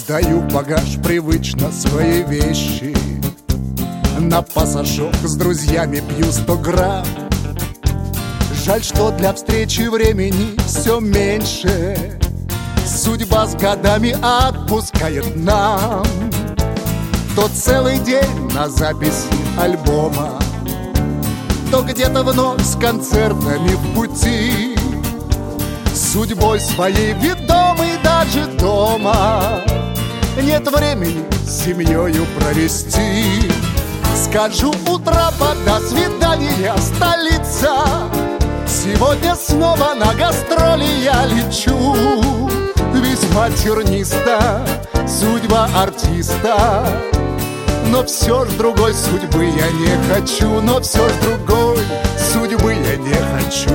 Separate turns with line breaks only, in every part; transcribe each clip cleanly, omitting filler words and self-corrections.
Даю в багаж привычно свои вещи, на пассажок с друзьями пью 100 грамм. Жаль, что для встречи времени все меньше, судьба с годами отпускает нам. То целый день на записи альбома, то где-то вновь с концертами в пути, судьбой своей ведомый даже дома. Нет времени с семьёю провести. Скажу утро до свидания, столица. Сегодня снова на гастроли я лечу. Весьма терниста судьба артиста, но все ж другой судьбы я не хочу. Но все ж другой судьбы я не хочу.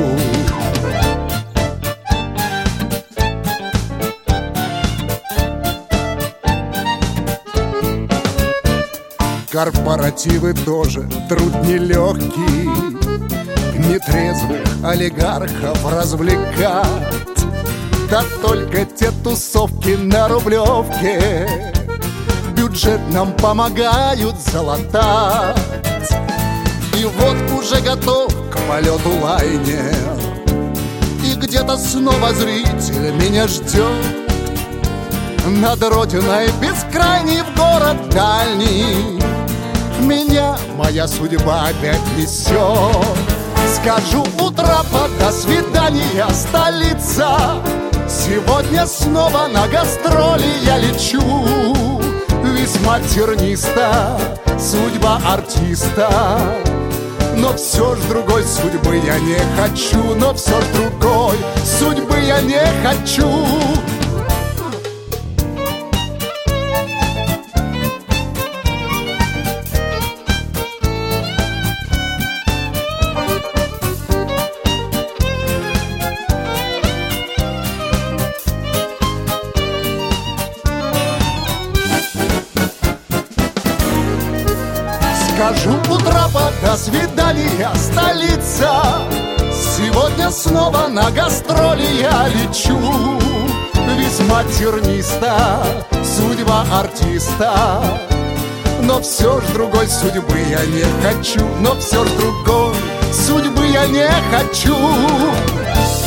Корпоративы тоже труд нелегкий, нетрезвых олигархов развлекать. Да только те тусовки на Рублевке бюджет нам помогают залатать. И вот уже готов к полету лайнер, и где-то снова зритель меня ждет. Над родиной бескрайней в город дальний меня моя судьба опять несет. Скажу утро до свидания, столица. Сегодня снова на гастроли я лечу. Весьма терниста судьба артиста, но все ж другой судьбы я не хочу. Но все ж другой судьбы я не хочу. Скажу утро до свидания, столица. Сегодня снова на гастроли я лечу. Весьма терниста судьба артиста, но все ж другой судьбы я не хочу. Но все ж другой судьбы я не хочу.